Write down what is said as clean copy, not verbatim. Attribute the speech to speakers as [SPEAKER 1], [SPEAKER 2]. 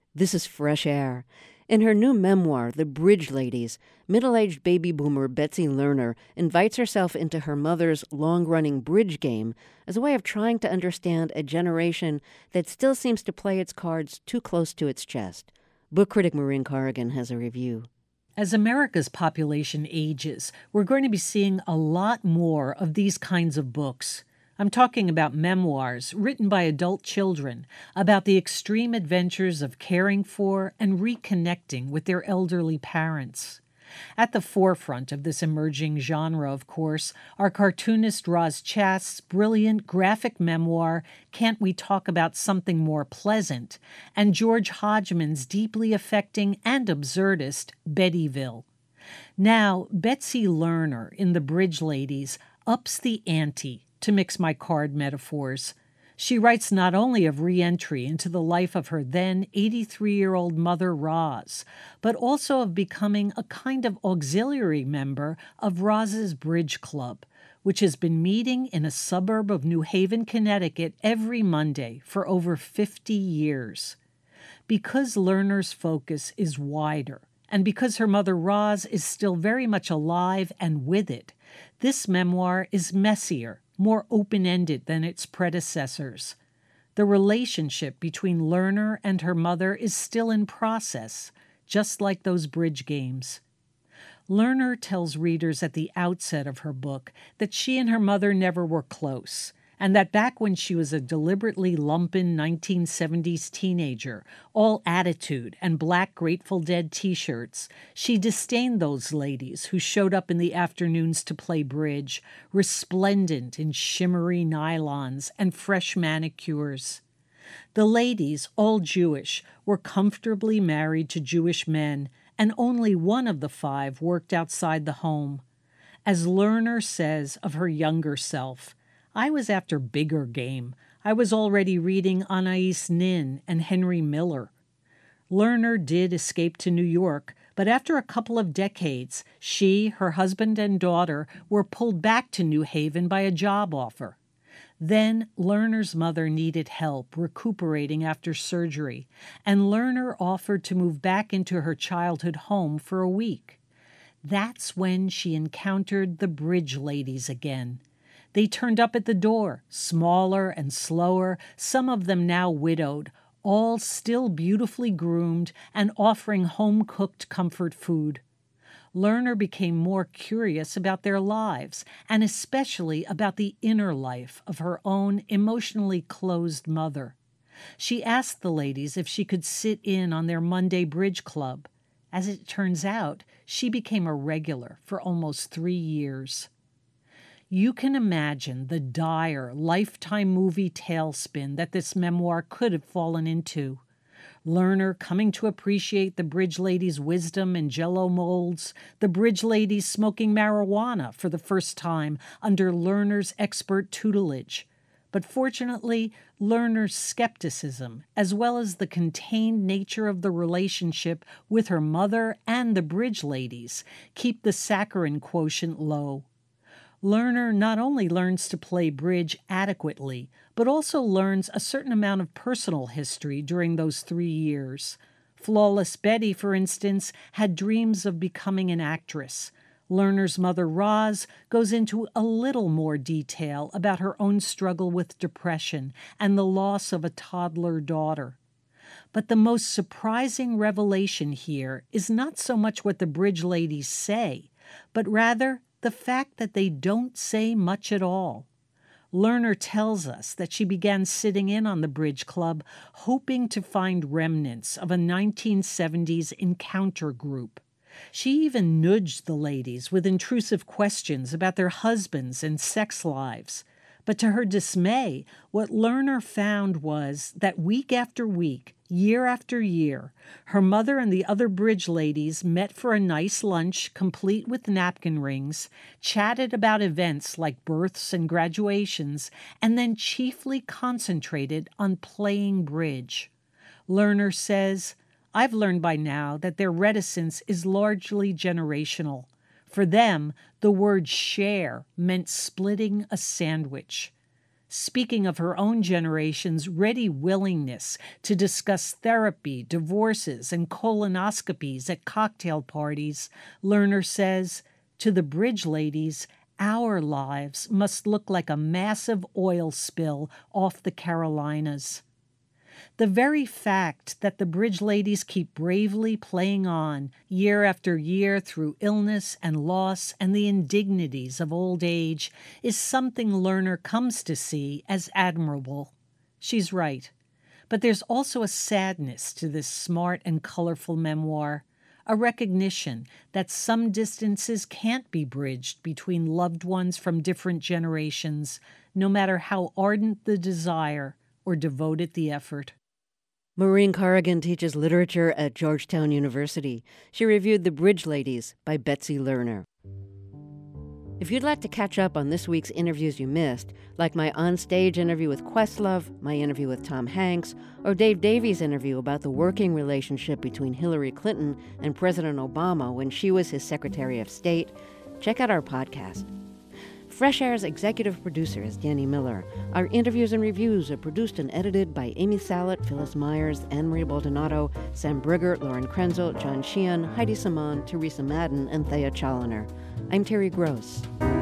[SPEAKER 1] This is fresh air. In her new memoir, The Bridge Ladies, middle-aged baby boomer Betsy Lerner invites herself into her mother's long-running bridge game as a way of trying to understand a generation that still seems to play its cards too close to its chest. Book critic Maureen Corrigan has a review.
[SPEAKER 2] As America's population ages, we're going to be seeing a lot more of these kinds of books. I'm talking about memoirs written by adult children about the extreme adventures of caring for and reconnecting with their elderly parents. At the forefront of this emerging genre, of course, are cartoonist Roz Chast's brilliant graphic memoir, Can't We Talk About Something More Pleasant?, and George Hodgman's deeply affecting and absurdist Bettyville. Now, Betsy Lerner in The Bridge Ladies ups the ante, to mix my card metaphors. She writes not only of re-entry into the life of her then 83-year-old mother, Roz, but also of becoming a kind of auxiliary member of Roz's Bridge Club, which has been meeting in a suburb of New Haven, Connecticut every Monday for over 50 years. Because Lerner's focus is wider, and because her mother Roz is still very much alive and with it, this memoir is messier, more open-ended than its predecessors. The relationship between Lerner and her mother is still in process, just like those bridge games. Lerner tells readers at the outset of her book that she and her mother never were close, and that back when she was a deliberately lumpen 1970s teenager, all attitude and black Grateful Dead t-shirts, she disdained those ladies who showed up in the afternoons to play bridge, resplendent in shimmery nylons and fresh manicures. The ladies, all Jewish, were comfortably married to Jewish men, and only one of the five worked outside the home. As Lerner says of her younger self, I was after bigger game. I was already reading Anais Nin and Henry Miller. Lerner did escape to New York, but after a couple of decades, she, her husband, and daughter were pulled back to New Haven by a job offer. Then Lerner's mother needed help recuperating after surgery, and Lerner offered to move back into her childhood home for a week. That's when she encountered the Bridge Ladies again. They turned up at the door, smaller and slower, some of them now widowed, all still beautifully groomed and offering home-cooked comfort food. Lerner became more curious about their lives, and especially about the inner life of her own emotionally closed mother. She asked the ladies if she could sit in on their Monday bridge club. As it turns out, she became a regular for almost 3 years. You can imagine the dire Lifetime movie tailspin that this memoir could have fallen into. Lerner coming to appreciate the Bridge Ladies' wisdom and Jell-O molds, the Bridge Ladies smoking marijuana for the first time under Lerner's expert tutelage. But fortunately, Lerner's skepticism, as well as the contained nature of the relationship with her mother and the Bridge Ladies, keep the saccharine quotient low. Lerner not only learns to play bridge adequately, but also learns a certain amount of personal history during those 3 years. Flawless Betty, for instance, had dreams of becoming an actress. Lerner's mother, Roz, goes into a little more detail about her own struggle with depression and the loss of a toddler daughter. But the most surprising revelation here is not so much what the Bridge Ladies say, but rather the fact that they don't say much at all. Lerner tells us that she began sitting in on the Bridge Club hoping to find remnants of a 1970s encounter group. She even nudged the ladies with intrusive questions about their husbands and sex lives. But to her dismay, what Lerner found was that week after week, year after year, her mother and the other Bridge Ladies met for a nice lunch complete with napkin rings, chatted about events like births and graduations, and then chiefly concentrated on playing bridge. Lerner says, I've learned by now that their reticence is largely generational. For them, the word share meant splitting a sandwich. speaking of her own generation's ready willingness to discuss therapy, divorces, and colonoscopies at cocktail parties, Lerner says, to the Bridge ladies, our lives must look like a massive oil spill off the Carolinas. The very fact that the Bridge ladies keep bravely playing on year after year through illness and loss and the indignities of old age is something Lerner comes to see as admirable. She's right. But there's also a sadness to this smart and colorful memoir, a recognition that some distances can't be bridged between loved ones from different generations, no matter how ardent the desire or devoted the effort.
[SPEAKER 1] Maureen Corrigan teaches literature at Georgetown University. She reviewed The Bridge Ladies by Betsy Lerner. If you'd like to catch up on this week's interviews you missed, like my onstage interview with Questlove, my interview with Tom Hanks, or Dave Davies' interview about the working relationship between Hillary Clinton and President Obama when she was his Secretary of State, check out our podcast. Fresh Air's executive producer is Danny Miller. Our interviews and reviews are produced and edited by Amy Salet, Phyllis Myers, Anne-Marie Baldonado, Sam Brigger, Lauren Krenzel, John Sheehan, Heidi Saman, Teresa Madden, and Thea Challoner. I'm Terry Gross.